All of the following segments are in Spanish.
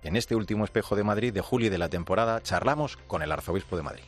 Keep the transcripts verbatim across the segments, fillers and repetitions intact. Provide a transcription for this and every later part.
En este último Espejo de Madrid de julio de la temporada charlamos con el arzobispo de Madrid.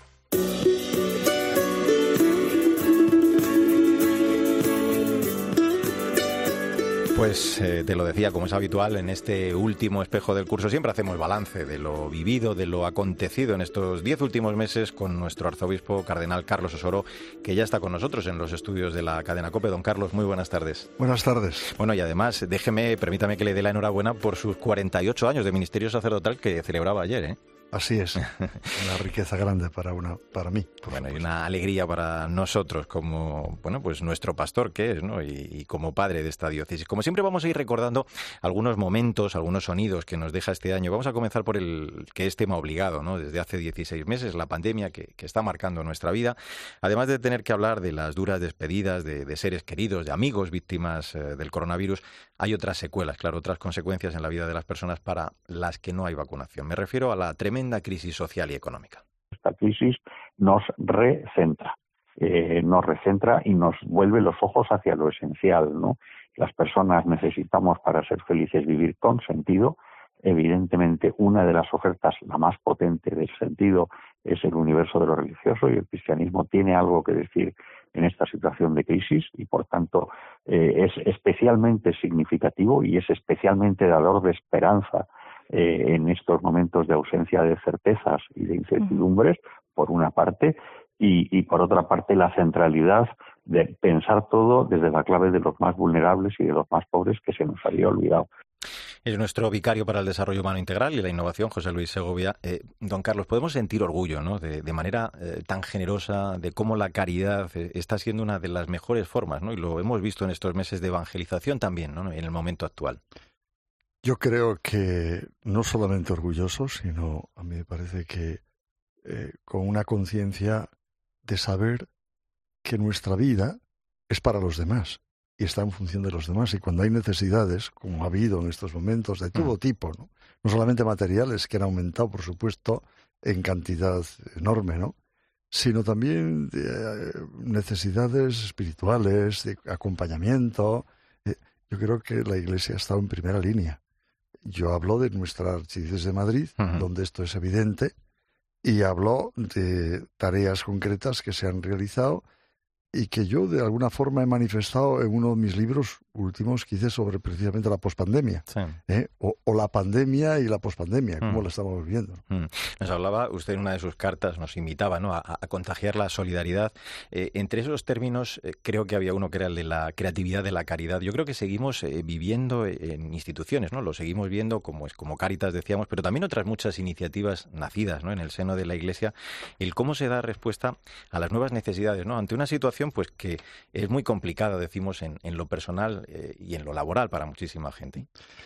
Pues eh, te lo decía, como es habitual, en este último espejo del curso siempre hacemos balance de lo vivido, de lo acontecido en estos diez últimos meses con nuestro arzobispo cardenal Carlos Osoro, que ya está con nosotros en los estudios de la cadena COPE. Don Carlos, muy buenas tardes. Buenas tardes. Bueno, y además, déjeme, permítame que le dé la enhorabuena por sus cuarenta y ocho años de ministerio sacerdotal que celebraba ayer, ¿eh? Así es, una riqueza grande para una para mí. Bueno, y una alegría para nosotros como, bueno, pues nuestro pastor que es, ¿no? Y, y como padre de esta diócesis. Como siempre vamos a ir recordando algunos momentos, algunos sonidos que nos deja este año. Vamos a comenzar por el que es tema obligado, ¿no? Desde hace dieciséis meses, la pandemia que, que está marcando nuestra vida. Además de tener que hablar de las duras despedidas de, de seres queridos, de amigos víctimas eh, del coronavirus, hay otras secuelas, claro, otras consecuencias en la vida de las personas para las que no hay vacunación. Me refiero a la tremenda crisis social y económica. Esta crisis nos recentra, eh, nos recentra y nos vuelve los ojos hacia lo esencial, ¿no? Las personas necesitamos para ser felices vivir con sentido. Evidentemente, una de las ofertas, la más potente del sentido, es el universo de lo religioso, y el cristianismo tiene algo que decir en esta situación de crisis y, por tanto, eh, es especialmente significativo y es especialmente dador de esperanza eh, en estos momentos de ausencia de certezas y de incertidumbres, por una parte, y, y por otra parte la centralidad de pensar todo desde la clave de los más vulnerables y de los más pobres, que se nos había olvidado. Es nuestro vicario para el desarrollo humano integral y la innovación, José Luis Segovia. Eh, don Carlos, podemos sentir orgullo, ¿no?, de, de manera eh, tan generosa de cómo la caridad eh, está siendo una de las mejores formas, ¿no? Y lo hemos visto en estos meses de evangelización también, ¿no?, en el momento actual. Yo creo que no solamente orgullosos, sino a mí me parece que eh, con una conciencia de saber que nuestra vida es para los demás y está en función de los demás. Y cuando hay necesidades, como ha habido en estos momentos, de todo tipo, ¿no? No solamente materiales, que han aumentado, por supuesto, en cantidad enorme, ¿no?, sino también de, eh, necesidades espirituales, de acompañamiento. Eh, yo creo que la Iglesia ha estado en primera línea. Yo hablo de nuestra Archidiócesis de Madrid, uh-huh. donde esto es evidente, y hablo de tareas concretas que se han realizado y que yo de alguna forma he manifestado en uno de mis libros últimos que hice sobre precisamente la pospandemia, sí. ¿eh? o, o la pandemia y la pospandemia, cómo mm. la estamos viviendo. Mm. Nos hablaba usted en una de sus cartas, nos invitaba, ¿no?, a, a contagiar la solidaridad. Eh, entre esos términos eh, creo que había uno que era el de la creatividad de la caridad. Yo creo que seguimos eh, viviendo en instituciones, ¿no? Lo seguimos viendo como, como Cáritas, decíamos, pero también otras muchas iniciativas nacidas, ¿no?, en el seno de la Iglesia, el cómo se da respuesta a las nuevas necesidades, ¿no?, ante una situación pues que es muy complicada, decimos, en, en lo personal eh, y en lo laboral para muchísima gente.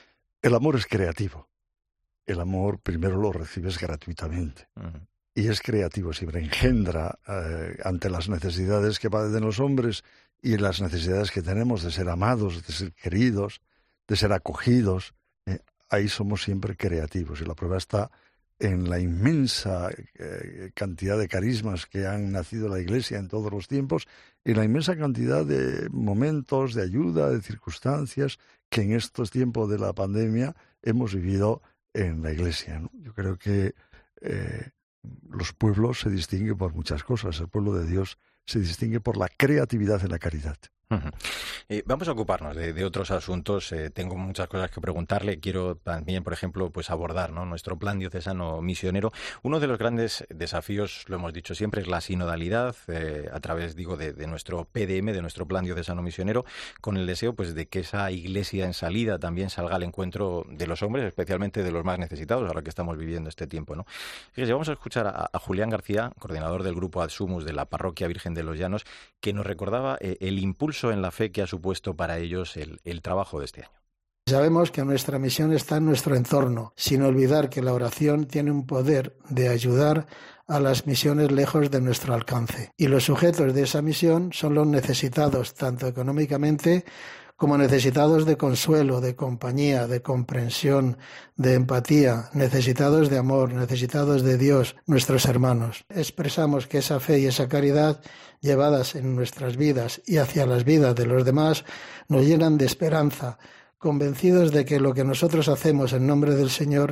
El amor es creativo. El amor primero lo recibes gratuitamente. Uh-huh. Y es creativo, siempre engendra eh, ante las necesidades que padecen los hombres y las necesidades que tenemos de ser amados, de ser queridos, de ser acogidos. Eh, ahí somos siempre creativos y la prueba está en la inmensa eh, cantidad de carismas que han nacido en la Iglesia en todos los tiempos y la inmensa cantidad de momentos de ayuda, de circunstancias que en estos tiempos de la pandemia hemos vivido en la Iglesia, ¿no? Yo creo que eh, los pueblos se distinguen por muchas cosas. El pueblo de Dios se distingue por la creatividad en la caridad. Uh-huh. Eh, vamos a ocuparnos de, de otros asuntos. Eh, tengo muchas cosas que preguntarle. Quiero también, por ejemplo, pues abordar, ¿no?, nuestro plan diocesano misionero. Uno de los grandes desafíos, lo hemos dicho siempre, es la sinodalidad, eh, a través, digo, de, de nuestro P D M, de nuestro plan diocesano misionero, con el deseo, pues, de que esa Iglesia en salida también salga al encuentro de los hombres, especialmente de los más necesitados, ahora que estamos viviendo este tiempo, ¿no? Fíjese, vamos a escuchar a, a Julián García, coordinador del grupo Adsumus de la Parroquia Virgen de los Llanos, que nos recordaba eh, el impulso en la fe que ha supuesto para ellos el, el trabajo de este año. Sabemos que nuestra misión está en nuestro entorno, sin olvidar que la oración tiene un poder de ayudar a las misiones lejos de nuestro alcance. Y los sujetos de esa misión son los necesitados, tanto económicamente como necesitados de consuelo, de compañía, de comprensión, de empatía, necesitados de amor, necesitados de Dios, nuestros hermanos. Expresamos que esa fe y esa caridad llevadas en nuestras vidas y hacia las vidas de los demás nos llenan de esperanza, convencidos de que lo que nosotros hacemos en nombre del Señor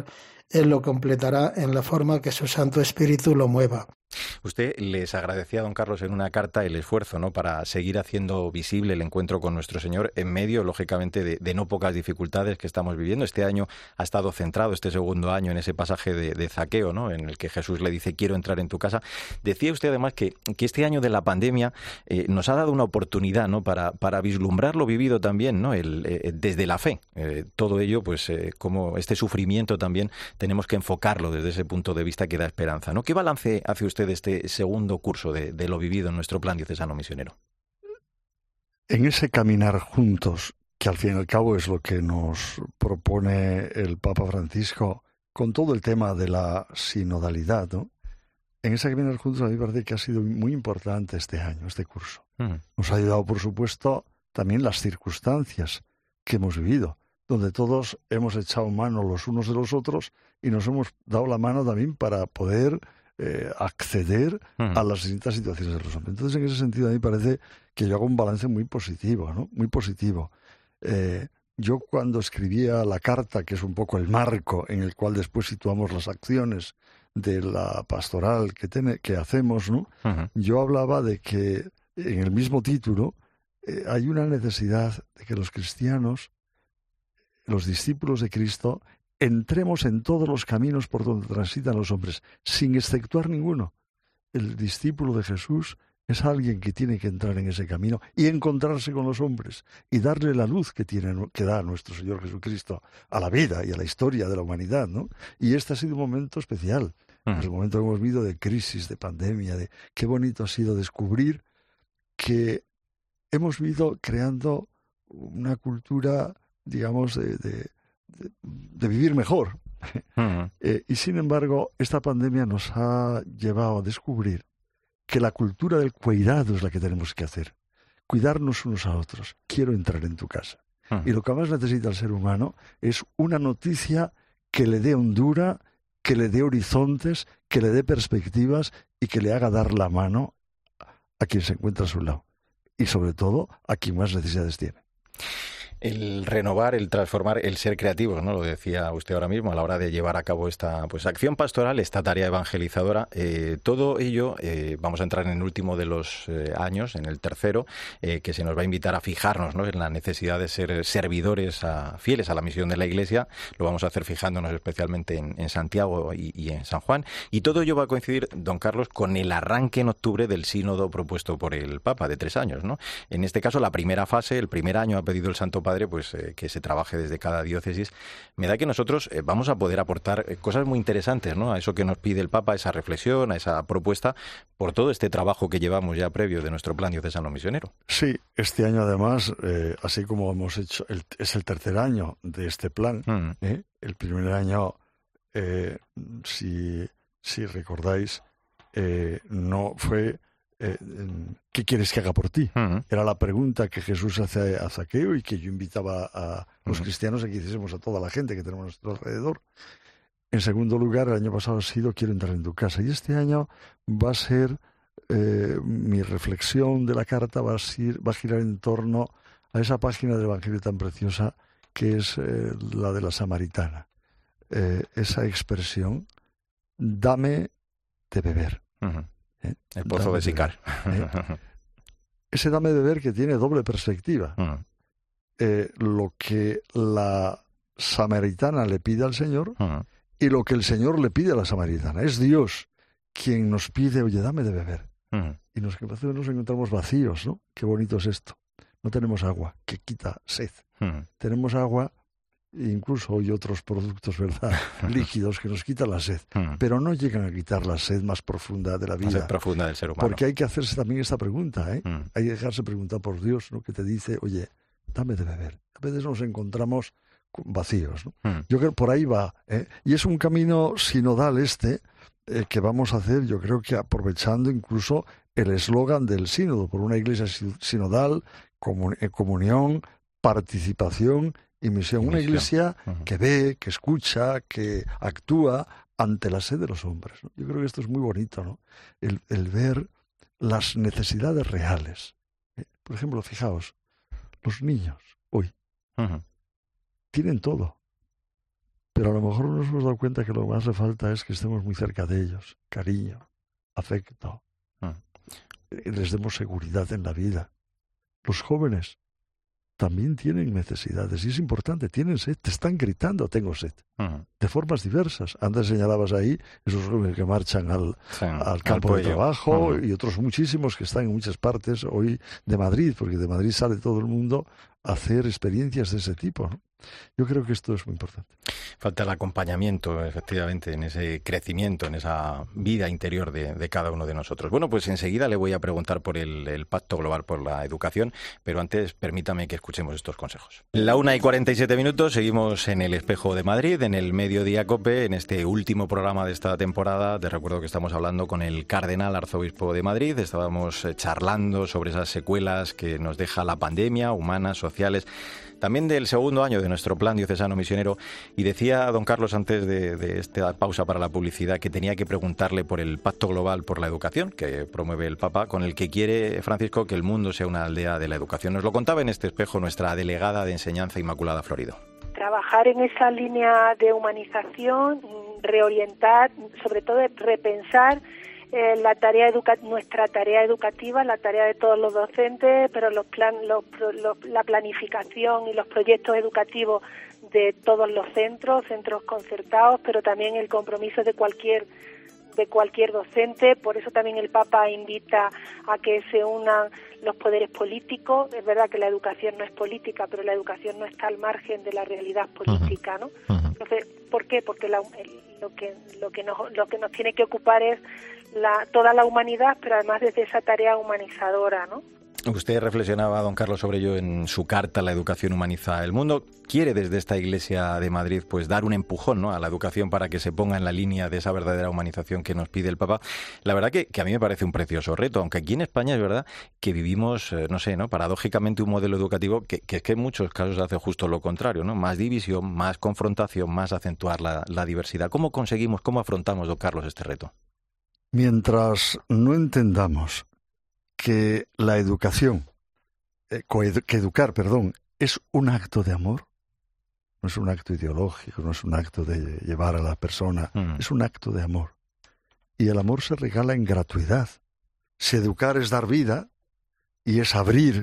Él lo completará en la forma que su Santo Espíritu lo mueva. Usted les agradecía, don Carlos, en una carta el esfuerzo, ¿no?, para seguir haciendo visible el encuentro con nuestro Señor en medio, lógicamente, de, de no pocas dificultades que estamos viviendo. Este año ha estado centrado, este segundo año, en ese pasaje de, de Zaqueo, ¿no?, en el que Jesús le dice, quiero entrar en tu casa. Decía usted además que, que este año de la pandemia eh, nos ha dado una oportunidad, ¿no?, para, para vislumbrar lo vivido también, ¿no?, el, eh, desde la fe. Eh, todo ello, pues, eh, como este sufrimiento también tenemos que enfocarlo desde ese punto de vista que da esperanza, ¿no? ¿Qué balance hace usted de este segundo curso de, de lo vivido en nuestro plan diocesano misionero? En ese caminar juntos, que al fin y al cabo es lo que nos propone el Papa Francisco con todo el tema de la sinodalidad, ¿no? En ese caminar juntos a mí me parece que ha sido muy importante este año, este curso. Uh-huh. Nos ha ayudado, por supuesto, también las circunstancias que hemos vivido, donde todos hemos echado mano los unos de los otros y nos hemos dado la mano también para poder Eh, acceder uh-huh. a las distintas situaciones de los hombres. Entonces, en ese sentido, a mí me parece que yo hago un balance muy positivo, ¿no? Muy positivo. Eh, yo cuando escribía la carta, que es un poco el marco en el cual después situamos las acciones de la pastoral que, ten- que hacemos, ¿no? Uh-huh. Yo hablaba de que en el mismo título eh, hay una necesidad de que los cristianos, los discípulos de Cristo, entremos en todos los caminos por donde transitan los hombres, sin exceptuar ninguno. El discípulo de Jesús es alguien que tiene que entrar en ese camino y encontrarse con los hombres y darle la luz que, tiene, que da nuestro Señor Jesucristo a la vida y a la historia de la humanidad, ¿no? Y este ha sido un momento especial. Uh-huh. Es un momento que hemos vivido de crisis, de pandemia, de qué bonito ha sido descubrir que hemos vivido creando una cultura, digamos, de... de De, de vivir mejor. Uh-huh. eh, y sin embargo, esta pandemia nos ha llevado a descubrir que la cultura del cuidado es la que tenemos que hacer. Cuidarnos unos a otros. Quiero entrar en tu casa. Uh-huh. Y lo que más necesita el ser humano es una noticia que le dé hondura, que le dé horizontes, que le dé perspectivas y que le haga dar la mano a quien se encuentra a su lado. Y sobre todo, a quien más necesidades tiene. El renovar, el transformar, el ser creativos, ¿no? Lo decía usted ahora mismo a la hora de llevar a cabo esta pues acción pastoral, esta tarea evangelizadora. Eh, todo ello, eh, vamos a entrar en el último de los eh, años, en el tercero, eh, que se nos va a invitar a fijarnos, ¿no?, en la necesidad de ser servidores a, fieles a la misión de la Iglesia. Lo vamos a hacer fijándonos especialmente en, en Santiago y, y en San Juan. Y todo ello va a coincidir, don Carlos, con el arranque en octubre del sínodo propuesto por el Papa de tres años, ¿no? En este caso, la primera fase, el primer año, ha pedido el Santo Padre Padre, pues eh, que se trabaje desde cada diócesis. Me da que nosotros eh, vamos a poder aportar eh, cosas muy interesantes, ¿no?, a eso que nos pide el Papa, a esa reflexión, a esa propuesta, por todo este trabajo que llevamos ya previo de nuestro plan diocesano misionero. Sí, este año además, eh, así como hemos hecho, el, es el tercer año de este plan. Mm. ¿eh? El primer año, eh, si, si recordáis, eh, no fue... Eh, ¿qué quieres que haga por ti? Uh-huh. Era la pregunta que Jesús hace a Zaqueo y que yo invitaba a los uh-huh. cristianos a que hiciésemos a toda la gente que tenemos a nuestro alrededor. En segundo lugar, el año pasado ha sido quiero entrar en tu casa. Y este año va a ser, eh, mi reflexión de la carta va a, ser, va a girar en torno a esa página del Evangelio tan preciosa que es eh, la de la Samaritana. Eh, esa expresión, dame de beber. Uh-huh. ¿Eh? El pozo de Sicar. ¿Eh? Ese dame de beber que tiene doble perspectiva. Uh-huh. Eh, lo que la samaritana le pide al Señor uh-huh. y lo que el Señor le pide a la samaritana. Es Dios quien nos pide, oye, dame de beber. Uh-huh. Y nos, nos encontramos vacíos, ¿no? Qué bonito es esto. No tenemos agua, que quita sed. Uh-huh. Tenemos agua, incluso hoy otros productos, ¿verdad?, líquidos que nos quitan la sed, mm. pero no llegan a quitar la sed más profunda de la vida. La sed profunda del ser humano. Porque hay que hacerse también esta pregunta, ¿eh? Mm. Hay que dejarse preguntar por Dios, ¿no?, que te dice, oye, dame de beber. A veces nos encontramos vacíos, ¿no? Mm. Yo creo que por ahí va, ¿eh? Y es un camino sinodal este, eh, que vamos a hacer, yo creo que aprovechando incluso el eslogan del sínodo, por una iglesia sinodal, comun- comunión, participación y misión. Una iglesia uh-huh. que ve, que escucha, que actúa ante la sed de los hombres, ¿no? Yo creo que esto es muy bonito, ¿no? El, el ver las necesidades reales. ¿eh? Por ejemplo, fijaos, los niños hoy uh-huh. tienen todo. pero a lo mejor nos hemos dado cuenta que lo que más hace falta es que estemos muy cerca de ellos, cariño, afecto, Mm. y les demos seguridad en la vida. Los jóvenes también tienen necesidades y es importante, tienen sed, te están gritando, tengo sed, Mm. de formas diversas. Antes señalabas ahí esos jóvenes que marchan al, Sí, al campo de pollo. trabajo Mm. y otros muchísimos que están en muchas partes hoy de Madrid, porque de Madrid sale todo el mundo a hacer experiencias de ese tipo, ¿no? Yo creo que esto es muy importante. Falta el acompañamiento, efectivamente, en ese crecimiento, en esa vida interior de, de cada uno de nosotros. Bueno, pues enseguida le voy a preguntar por el, el Pacto Global por la Educación, pero antes permítame que escuchemos estos consejos. La una y cuarenta y siete minutos, seguimos en el Espejo de Madrid, en el Mediodía COPE, en este último programa de esta temporada. Te recuerdo que estamos hablando con el Cardenal Arzobispo de Madrid, estábamos eh, charlando sobre esas secuelas que nos deja la pandemia, humanas, sociales, también del segundo año de nuestro plan diocesano misionero, y decía don Carlos antes de, de esta pausa para la publicidad que tenía que preguntarle por el Pacto Global por la Educación que promueve el Papa, con el que quiere Francisco que el mundo sea una aldea de la educación. Nos lo contaba en este espejo nuestra delegada de Enseñanza, Inmaculada Florido. Trabajar en esa línea de humanización, reorientar, sobre todo repensar Eh, la tarea educa nuestra tarea educativa, la tarea de todos los docentes, pero los plan los, los, la planificación y los proyectos educativos de todos los centros, centros concertados, pero también el compromiso de cualquier de cualquier docente. Por eso también el Papa invita a que se unan los poderes políticos. Es verdad que la educación no es política, pero la educación no está al margen de la realidad política, ¿no? Uh-huh. Entonces, ¿por qué? Porque la, lo que lo que nos lo que nos tiene que ocupar es la, toda la humanidad, pero además desde esa tarea humanizadora, ¿no? Usted reflexionaba, don Carlos, sobre ello en su carta La educación humaniza el mundo. Quiere desde esta Iglesia de Madrid pues dar un empujón, ¿no?, a la educación para que se ponga en la línea de esa verdadera humanización que nos pide el Papa. La verdad que, que a mí me parece un precioso reto, aunque aquí en España es verdad que vivimos, eh, no sé, ¿no?, paradójicamente un modelo educativo que, que, que en muchos casos hace justo lo contrario, ¿no? Más división, más confrontación, más acentuar la, la diversidad. ¿Cómo conseguimos, cómo afrontamos, don Carlos, este reto? Mientras no entendamos que la educación, eh, que educar, perdón, es un acto de amor, no es un acto ideológico, no es un acto de llevar a la persona, mm. es un acto de amor. Y el amor se regala en gratuidad. Si educar es dar vida y es abrir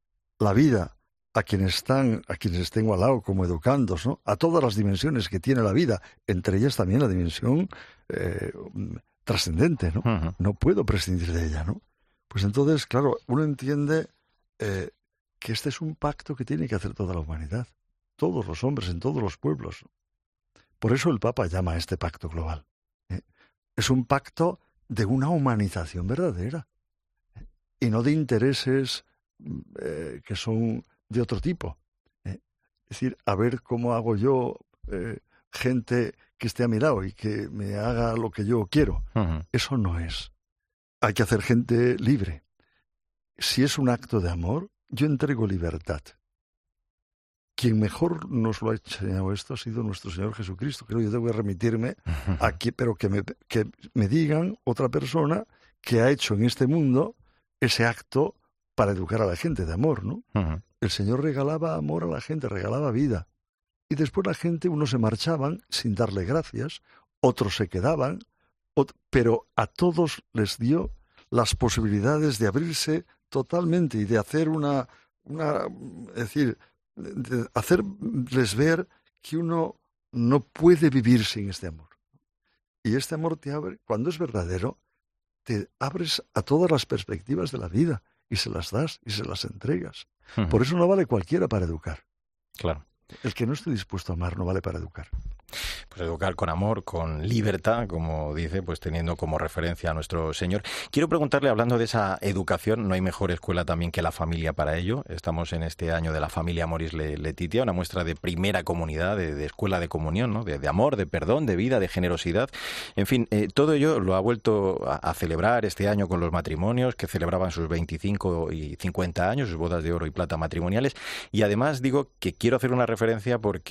la vida a quienes están, a quienes estén al lado como educandos, ¿no?, a todas las dimensiones que tiene la vida, entre ellas también la dimensión eh, trascendente, ¿no? Uh-huh. No puedo prescindir de ella, ¿no? Pues entonces, claro, uno entiende eh, que este es un pacto que tiene que hacer toda la humanidad, todos los hombres, en todos los pueblos. Por eso el Papa llama a este pacto global. ¿eh? Es un pacto de una humanización verdadera, ¿eh? y no de intereses eh, que son de otro tipo. ¿eh? Es decir, a ver cómo hago yo eh, gente que esté a mi lado y que me haga lo que yo quiero. Uh-huh. Eso no es. Hay que hacer gente libre. Si es un acto de amor, yo entrego libertad. Quien mejor nos lo ha enseñado esto ha sido nuestro Señor Jesucristo. Creo que yo tengo que remitirme aquí, pero que me, que me digan otra persona que ha hecho en este mundo ese acto para educar a la gente de amor, ¿no? Uh-huh. El Señor regalaba amor a la gente, regalaba vida. Y después la gente, unos se marchaban sin darle gracias, otros se quedaban, pero a todos les dio las posibilidades de abrirse totalmente y de hacer una, una es decir, de hacerles ver que uno no puede vivir sin este amor. Y este amor te abre, cuando es verdadero, te abres a todas las perspectivas de la vida y se las das y se las entregas. Uh-huh. Por eso no vale cualquiera para educar. Claro. El que no esté dispuesto a amar no vale para educar. Pues educar con amor, con libertad, como dice, pues teniendo como referencia a nuestro Señor. Quiero preguntarle, hablando de esa educación, no hay mejor escuela también que la familia para ello. Estamos en este año de la familia Amoris Laetitia, una muestra de primera comunidad, de, de escuela de comunión, ¿no? de, de amor, de perdón, de vida, de generosidad. En fin, eh, todo ello lo ha vuelto a, a celebrar este año con los matrimonios que celebraban sus veinticinco y cincuenta años, sus bodas de oro y plata matrimoniales. Y además digo que quiero hacer una referencia porque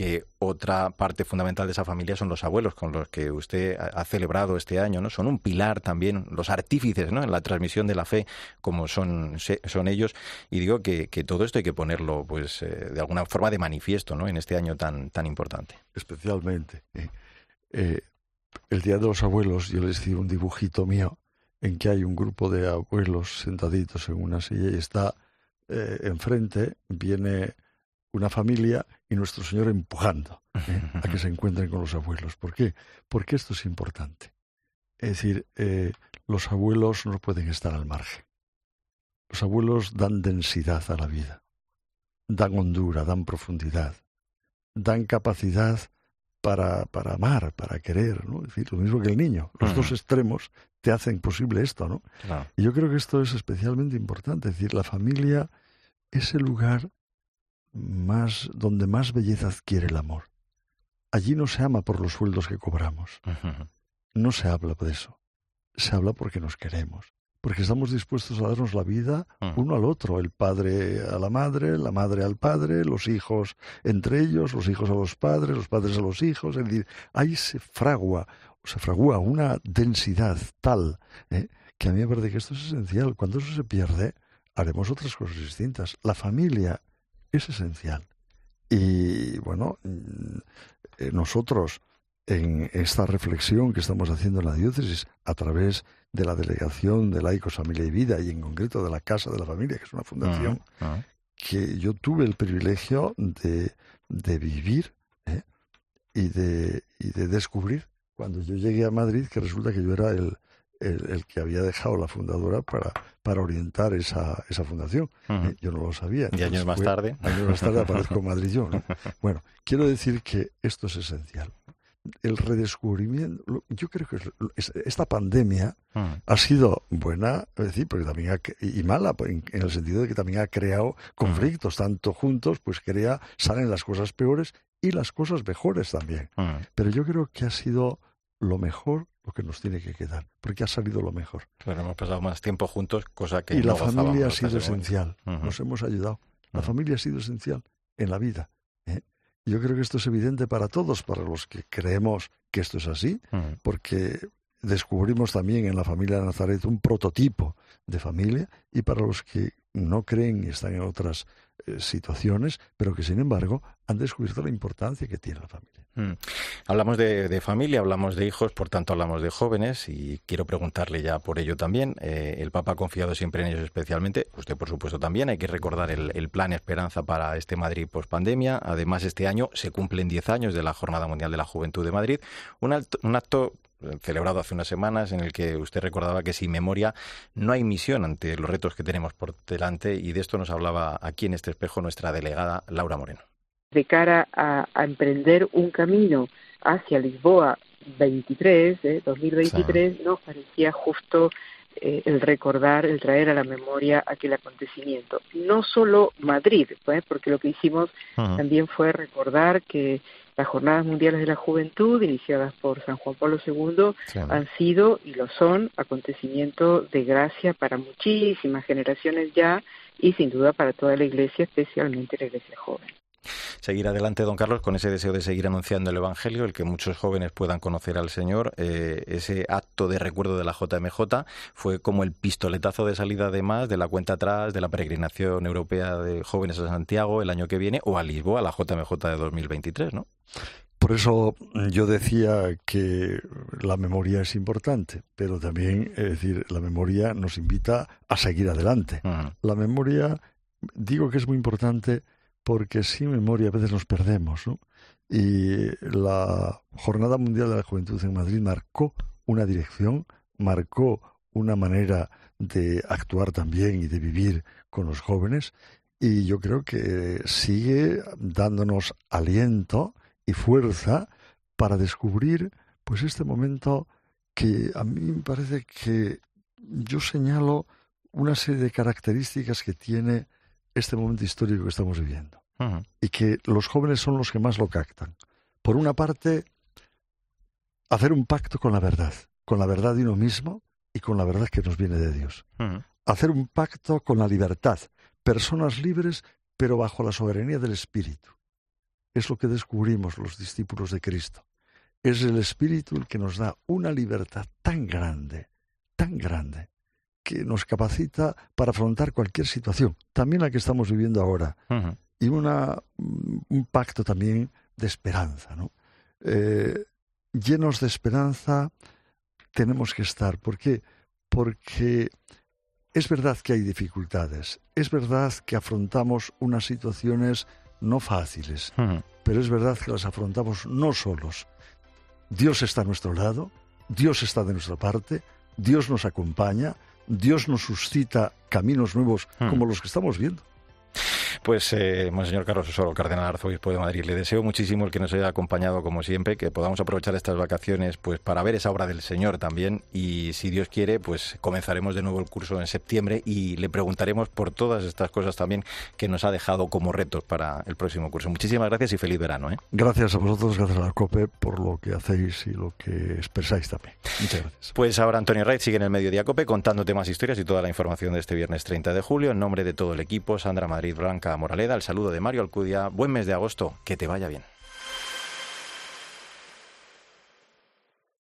otra parte fundamental de esa familia son los abuelos, con los que usted ha celebrado este año, ¿no? Son un pilar también, los artífices, ¿no?, en la transmisión de la fe, como son, son ellos. Y digo que, que todo esto hay que ponerlo, pues, eh, de alguna forma de manifiesto, ¿no?, en este año tan, tan importante. Especialmente. Eh, eh, el Día de los Abuelos, yo les hice un dibujito mío en que hay un grupo de abuelos sentaditos en una silla y está eh, enfrente, viene una familia y nuestro Señor empujando ¿eh? a que se encuentren con los abuelos. ¿Por qué? Porque esto es importante. Es decir, eh, los abuelos no pueden estar al margen. Los abuelos dan densidad a la vida, dan hondura, dan profundidad, dan capacidad para, para amar, para querer, ¿no? Es decir, lo mismo que el niño. Los uh-huh. dos extremos te hacen posible esto, ¿no? Claro. Y yo creo que esto es especialmente importante. Es decir, la familia es el lugar más donde más belleza adquiere el amor. Allí no se ama por los sueldos que cobramos. Uh-huh. No se habla de eso. Se habla porque nos queremos. Porque estamos dispuestos a darnos la vida uh-huh. uno al otro. El padre a la madre, la madre al padre, los hijos entre ellos, los hijos a los padres, los padres a los hijos. Es decir, ahí se fragua, se fragua una densidad tal ¿eh? que a mí me parece que esto es esencial. Cuando eso se pierde, haremos otras cosas distintas. La familia es esencial. Y bueno, nosotros en esta reflexión que estamos haciendo en la diócesis a través de la Delegación de Laicos, Familia y Vida y en concreto de la Casa de la Familia, que es una fundación uh-huh. Uh-huh. que yo tuve el privilegio de, de vivir ¿eh? y, de, y de descubrir cuando yo llegué a Madrid, que resulta que yo era el El, el que había dejado la fundadora para, para orientar esa, esa fundación. Uh-huh. Eh, yo no lo sabía. Entonces, y años más fue, tarde. Años más tarde aparezco en Madrid yo, ¿no? Bueno, quiero decir que esto es esencial. El redescubrimiento, yo creo que es, esta pandemia uh-huh. ha sido buena, es decir, porque también ha, y mala, en, en el sentido de que también ha creado conflictos, uh-huh. tanto juntos, pues crea, salen las cosas peores y las cosas mejores también. Uh-huh. Pero yo creo que ha sido lo mejor lo que nos tiene que quedar, porque ha salido lo mejor. Claro, hemos pasado más tiempo juntos, cosa que y no la familia ha sido este esencial, uh-huh. nos hemos ayudado. La uh-huh. familia ha sido esencial en la vida. ¿eh? Yo creo que esto es evidente para todos, para los que creemos que esto es así, uh-huh. porque descubrimos también en la familia de Nazaret un prototipo de familia, y para los que no creen y están en otras eh, situaciones, pero que sin embargo han descubierto la importancia que tiene la familia. Mm. Hablamos de, de familia, hablamos de hijos, por tanto hablamos de jóvenes, y quiero preguntarle ya por ello también. Eh, el Papa ha confiado siempre en ellos especialmente, usted por supuesto también. Hay que recordar el, el plan Esperanza para este Madrid post-pandemia. Además, este año se cumplen diez años de la Jornada Mundial de la Juventud de Madrid, un, alto, un acto celebrado hace unas semanas en el que usted recordaba que sin memoria no hay misión ante los retos que tenemos por delante, y de esto nos hablaba aquí en este espejo nuestra delegada Laura Moreno. De cara a, a emprender un camino hacia Lisboa veintitrés, eh, dos mil veintitrés, sí. nos parecía justo eh, el recordar, el traer a la memoria aquel acontecimiento. No solo Madrid, pues, porque lo que hicimos uh-huh. también fue recordar que las Jornadas Mundiales de la Juventud, iniciadas por San Juan Pablo segundo, sí. han sido y lo son acontecimientos de gracia para muchísimas generaciones ya, y sin duda para toda la Iglesia, especialmente la Iglesia joven. Seguir adelante, don Carlos, con ese deseo de seguir anunciando el Evangelio, el que muchos jóvenes puedan conocer al Señor. Eh, ese acto de recuerdo de la J M J fue como el pistoletazo de salida, además, de la cuenta atrás de la peregrinación europea de jóvenes a Santiago el año que viene, o a Lisboa, la J M J de dos mil veintitrés, ¿no? Por eso yo decía que la memoria es importante, pero también, es decir, la memoria nos invita a seguir adelante. Uh-huh. La memoria, digo que es muy importante porque sin memoria a veces nos perdemos, ¿no? Y la Jornada Mundial de la Juventud en Madrid marcó una dirección, marcó una manera de actuar también y de vivir con los jóvenes, y yo creo que sigue dándonos aliento y fuerza para descubrir pues este momento que a mí me parece que yo señalo una serie de características que tiene este momento histórico que estamos viviendo. Uh-huh. Y que los jóvenes son los que más lo captan. Por una parte, hacer un pacto con la verdad, con la verdad de uno mismo y con la verdad que nos viene de Dios. Uh-huh. Hacer un pacto con la libertad, personas libres pero bajo la soberanía del Espíritu. es lo que descubrimos los discípulos de Cristo. Es el Espíritu el que nos da una libertad tan grande, tan grande, que nos capacita para afrontar cualquier situación, también la que estamos viviendo ahora, uh-huh. y una, un pacto también de esperanza, ¿no? Eh, llenos de esperanza tenemos que estar. ¿Por qué? Porque es verdad que hay dificultades, es verdad que afrontamos unas situaciones no fáciles, uh-huh. pero es verdad que las afrontamos no solos. Dios está a nuestro lado, Dios está de nuestra parte, Dios nos acompaña, Dios nos suscita caminos nuevos uh-huh. como los que estamos viendo. Pues, eh, Monseñor Carlos Osoro, Cardenal Arzobispo de Madrid, le deseo muchísimo el que nos haya acompañado como siempre, que podamos aprovechar estas vacaciones pues para ver esa obra del Señor también, y si Dios quiere, pues comenzaremos de nuevo el curso en septiembre y le preguntaremos por todas estas cosas también que nos ha dejado como retos para el próximo curso. Muchísimas gracias y feliz verano, ¿eh? Gracias a vosotros, gracias a la COPE por lo que hacéis y lo que expresáis también. Muchas gracias. Pues ahora Antonio Raiz sigue en el Mediodía COPE contándote más historias y toda la información de este viernes treinta de julio. En nombre de todo el equipo, Sandra Madrid, Blanca Moraleda, el saludo de Mario Alcudia. Buen mes de agosto, que te vaya bien.